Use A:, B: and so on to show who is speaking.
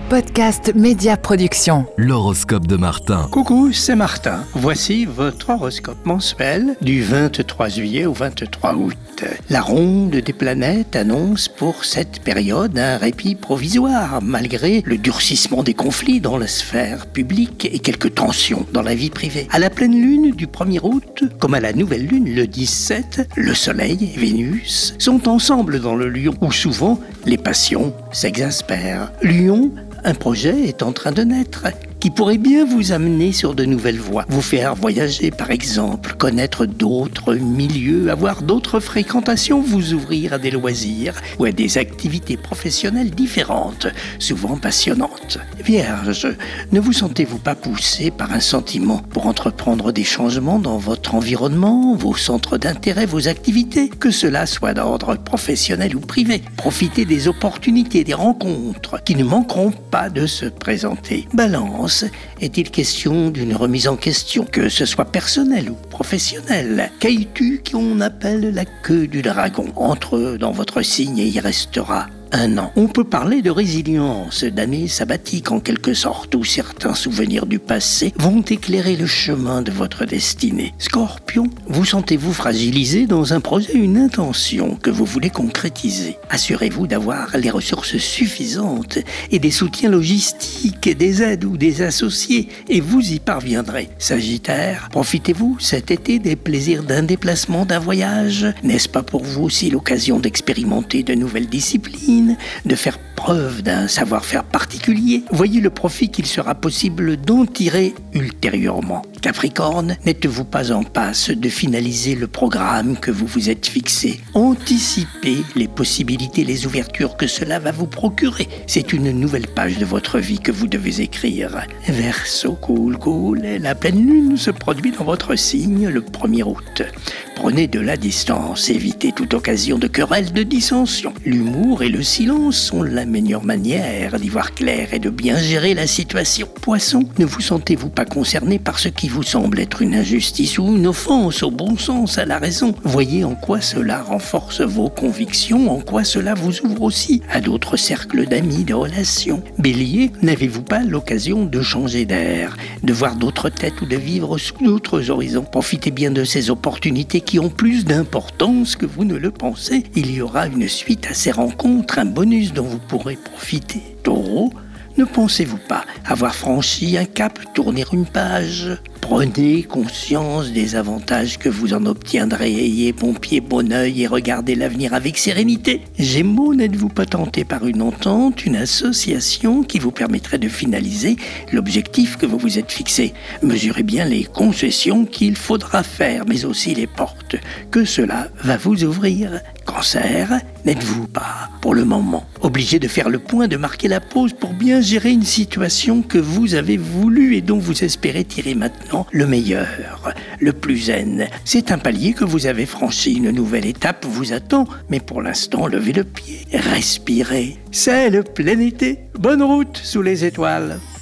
A: podcast Média Production.
B: L'horoscope de Martin.
C: Coucou, c'est Martin. Voici votre horoscope mensuel du 23 juillet au 23 août. La ronde des planètes annonce pour cette période un répit provisoire, malgré le durcissement des conflits dans la sphère publique et quelques tensions dans la vie privée. À la pleine lune du 1er août, comme à la nouvelle lune le 17, le Soleil et Vénus sont ensemble dans le Lion, où souvent les passions s'exaspèrent. Lion, un projet est en train de naître qui pourrait bien vous amener sur de nouvelles voies, vous faire voyager par exemple, connaître d'autres milieux, avoir d'autres fréquentations, vous ouvrir à des loisirs ou à des activités professionnelles différentes, souvent passionnantes. Vierge, ne vous sentez-vous pas poussé par un sentiment pour entreprendre des changements dans votre environnement, vos centres d'intérêt, vos activités, que cela soit d'ordre professionnel ou privé? Profitez des opportunités, des rencontres qui ne manqueront pas de se présenter. Balance, est-il question d'une remise en question, que ce soit personnelle ou professionnelle? Qu'as-tu qu'on appelle la queue du dragon? Entre dans votre signe et y restera un an. On peut parler de résilience, d'année sabbatique en quelque sorte, où certains souvenirs du passé vont éclairer le chemin de votre destinée. Scorpion, vous sentez-vous fragilisé dans un projet, une intention que vous voulez concrétiser. Assurez-vous d'avoir les ressources suffisantes et des soutiens logistiques, des aides ou des associés, et vous y parviendrez. Sagittaire, profitez-vous cet été des plaisirs d'un déplacement, d'un voyage? N'est-ce pas pour vous aussi l'occasion d'expérimenter de nouvelles disciplines, de faire preuve d'un savoir-faire particulier? Voyez le profit qu'il sera possible d'en tirer ultérieurement. Capricorne, n'êtes-vous pas en passe de finaliser le programme que vous vous êtes fixé? Anticipez les possibilités, les ouvertures que cela va vous procurer. C'est une nouvelle page de votre vie que vous devez écrire. Verseau, cool, la pleine lune se produit dans votre signe le 1er août. Prenez de la distance, évitez toute occasion de querelle, de dissension. L'humour et le silence sont la meilleure manière d'y voir clair et de bien gérer la situation. Poisson, ne vous sentez-vous pas concerné par ce qui vous semble être une injustice ou une offense au bon sens, à la raison? Voyez en quoi cela renforce vos convictions, en quoi cela vous ouvre aussi à d'autres cercles d'amis, de relations. Bélier, n'avez-vous pas l'occasion de changer d'air, de voir d'autres têtes ou de vivre sous d'autres horizons? Profitez bien de ces opportunités qui ont plus d'importance que vous ne le pensez. Il y aura une suite à ces rencontres, un bonus dont vous pourrez profiter. Taureau, ne pensez-vous pas avoir franchi un cap, tourner une page? Prenez conscience des avantages que vous en obtiendrez. Ayez bon pied, bon œil et regardez l'avenir avec sérénité. Gémeaux, n'êtes-vous pas tenté par une entente, une association qui vous permettrait de finaliser l'objectif que vous vous êtes fixé? Mesurez bien les concessions qu'il faudra faire, mais aussi les portes que cela va vous ouvrir. Cancer, n'êtes-vous pas, pour le moment, obligé de faire le point, de marquer la pause pour bien gérer une situation que vous avez voulu et dont vous espérez tirer maintenant le meilleur, le plus zen? C'est un palier que vous avez franchi, une nouvelle étape vous attend, mais pour l'instant, levez le pied, respirez. C'est le plein été. Bonne route sous les étoiles.